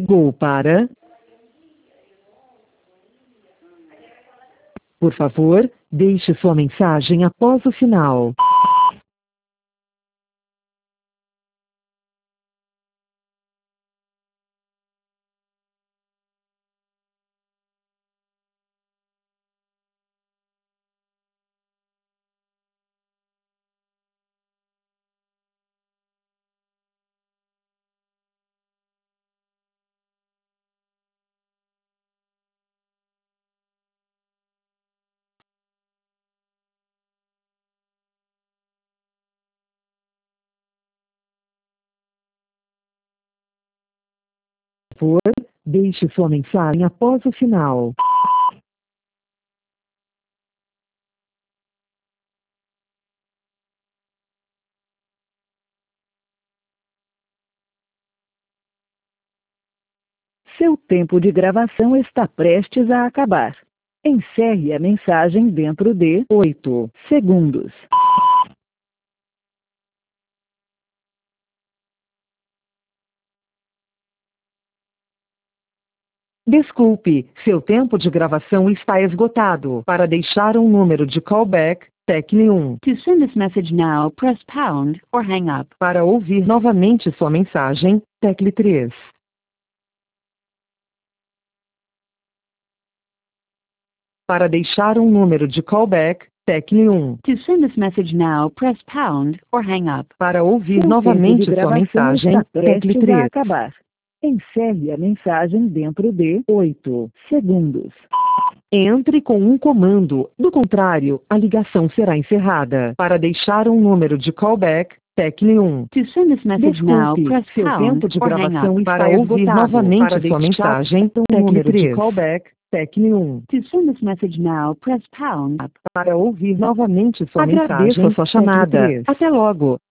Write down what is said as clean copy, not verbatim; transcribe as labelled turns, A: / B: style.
A: Ligou para... Por favor, deixe sua mensagem após o sinal. Por favor, deixe sua mensagem após o sinal. Seu tempo de gravação está prestes a acabar. Encerre a mensagem dentro de 8 segundos. Desculpe, seu tempo de gravação está esgotado. Para deixar um número de callback, tecle 1.
B: To send this message now, press pound or hang up.
A: Para ouvir novamente sua mensagem, tecle 3. Para deixar um número de callback, tecle 1.
B: To send this message now, press pound or hang up.
A: Para ouvir
B: Seu
A: novamente
B: tempo de
A: sua
B: gravação
A: mensagem,
B: está
A: tecle
B: prestes
A: 3.
B: a acabar. Encerre a mensagem dentro de 8 segundos.
A: Entre com um comando, do contrário, a ligação será encerrada. Para deixar um número de callback, tecle 1.
B: To send this message now,
A: Desculpe,
B: press
A: seu tempo
B: pound
A: de
B: or hang
A: gravação
B: up.
A: está
B: Para ouvir
A: esgotado.
B: novamente
A: Para
B: sua
A: deixar
B: mensagem,
A: um
B: tecle
A: número de
B: 3.
A: callback, tecle 1.
B: To send this message now, press pound.
A: Para ouvir novamente sua
B: Agradeço
A: mensagem,
B: a sua chamada.
A: tecle 3. Até logo.